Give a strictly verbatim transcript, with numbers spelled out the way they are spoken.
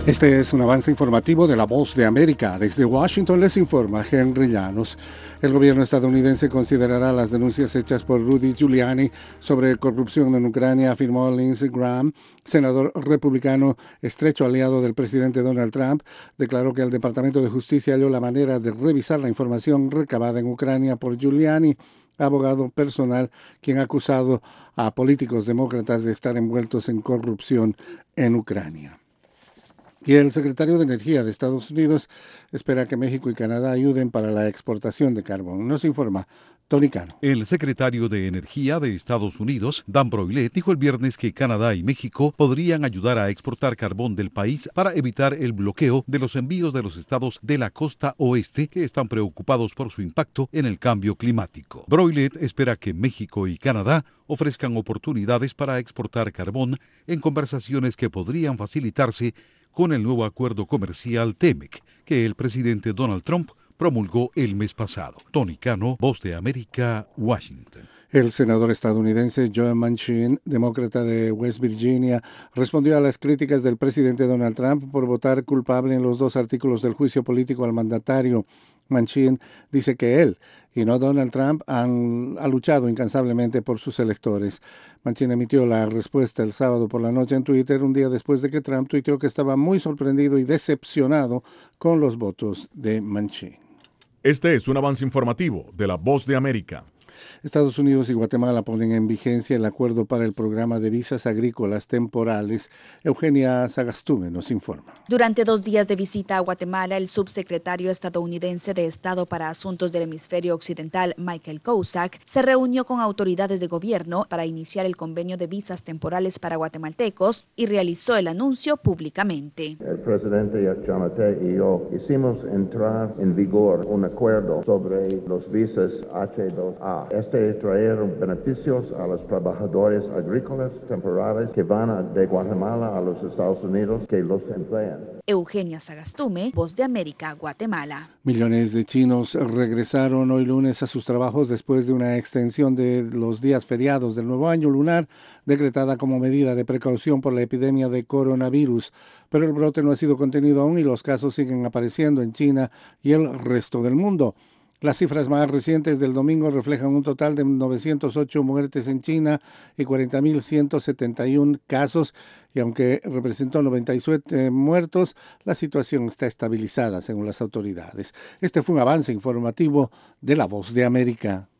Este es un avance informativo de La Voz de América. Desde Washington les informa Henry Llanos. El gobierno estadounidense considerará las denuncias hechas por Rudy Giuliani sobre corrupción en Ucrania, afirmó Lindsey Graham, senador republicano estrecho aliado del presidente Donald Trump. Declaró que el Departamento de Justicia halló la manera de revisar la información recabada en Ucrania por Giuliani, abogado personal quien ha acusado a políticos demócratas de estar envueltos en corrupción en Ucrania. Y el secretario de Energía de Estados Unidos espera que México y Canadá ayuden para la exportación de carbón. Nos informa Tony Cano. El secretario de Energía de Estados Unidos, Dan Broylet, dijo el viernes que Canadá y México podrían ayudar a exportar carbón del país para evitar el bloqueo de los envíos de los estados de la costa oeste que están preocupados por su impacto en el cambio climático. Broylet espera que México y Canadá ofrezcan oportunidades para exportar carbón en conversaciones que podrían facilitarse con el nuevo acuerdo comercial TEMEC, que el presidente Donald Trump promulgó el mes pasado. Tony Cano, Voz de América, Washington. El senador estadounidense Joe Manchin, demócrata de West Virginia, respondió a las críticas del presidente Donald Trump por votar culpable en los dos artículos del juicio político al mandatario. Manchin dice que él y no Donald Trump han ha luchado incansablemente por sus electores. Manchin emitió la respuesta el sábado por la noche en Twitter, un día después de que Trump tuiteó que estaba muy sorprendido y decepcionado con los votos de Manchin. Este es un avance informativo de La Voz de América. Estados Unidos y Guatemala ponen en vigencia el acuerdo para el programa de visas agrícolas temporales. Eugenia Sagastume nos informa. Durante dos días de visita a Guatemala, el subsecretario estadounidense de Estado para Asuntos del Hemisferio Occidental, Michael Kozak, se reunió con autoridades de gobierno para iniciar el convenio de visas temporales para guatemaltecos y realizó el anuncio públicamente. El presidente Yamate y yo hicimos entrar en vigor un acuerdo sobre los visas H dos A. Este traer beneficios a los trabajadores agrícolas temporales que van de Guatemala a los Estados Unidos que los emplean. Eugenia Sagastume, Voz de América, Guatemala. Millones de chinos regresaron hoy lunes a sus trabajos después de una extensión de los días feriados del nuevo año lunar decretada como medida de precaución por la epidemia de coronavirus. Pero el brote no ha sido contenido aún y los casos siguen apareciendo en China y el resto del mundo. Las cifras más recientes del domingo reflejan un total de novecientas ocho muertes en China y cuarenta mil ciento setenta y uno casos, y aunque representó noventa y siete muertos, la situación está estabilizada según las autoridades. Este fue un avance informativo de La Voz de América.